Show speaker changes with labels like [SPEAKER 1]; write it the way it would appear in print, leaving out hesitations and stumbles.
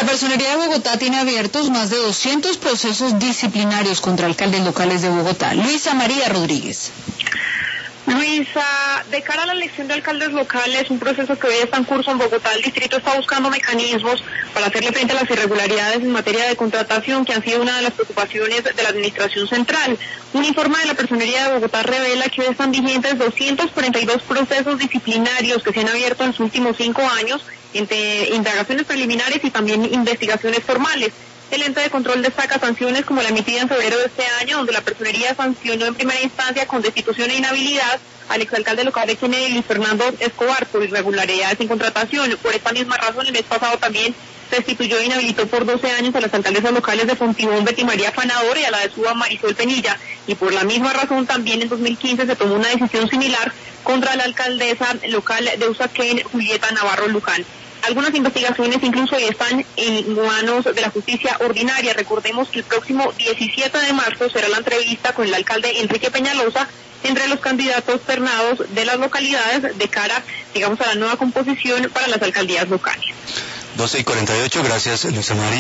[SPEAKER 1] La Personería de Bogotá tiene abiertos más de 200 procesos disciplinarios contra alcaldes locales de Bogotá. Luisa María Rodríguez.
[SPEAKER 2] Luisa, de cara a la elección de alcaldes locales, un proceso que hoy está en curso en Bogotá, el distrito está buscando mecanismos para hacerle frente a las irregularidades en materia de contratación, que han sido una de las preocupaciones de la administración central. Un informe de la Personería de Bogotá revela que hoy están vigentes 242 procesos disciplinarios que se han abierto en los últimos 5 años, entre indagaciones preliminares y también investigaciones formales. El ente de control destaca sanciones como la emitida en febrero de este año, donde la Personería sancionó en primera instancia con destitución e inhabilidad al exalcalde local de Kennedy, Luis Fernando Escobar, por irregularidades en contratación. Por esta misma razón, el mes pasado también se destituyó e inhabilitó por 12 años a las alcaldesas locales de Fontibón, Betty María Fanador, y a la de Suba, Marisol Penilla. Y por la misma razón, también en 2015 se tomó una decisión similar contra la alcaldesa local de Usaquén, Julieta Navarro Luján. Algunas investigaciones incluso ya están en manos de la justicia ordinaria. Recordemos que el próximo 17 de marzo será la entrevista con el alcalde Enrique Peñalosa entre los candidatos ternados de las localidades de cara, digamos, a la nueva composición para las alcaldías locales.
[SPEAKER 3] 12:48, gracias Luisa María.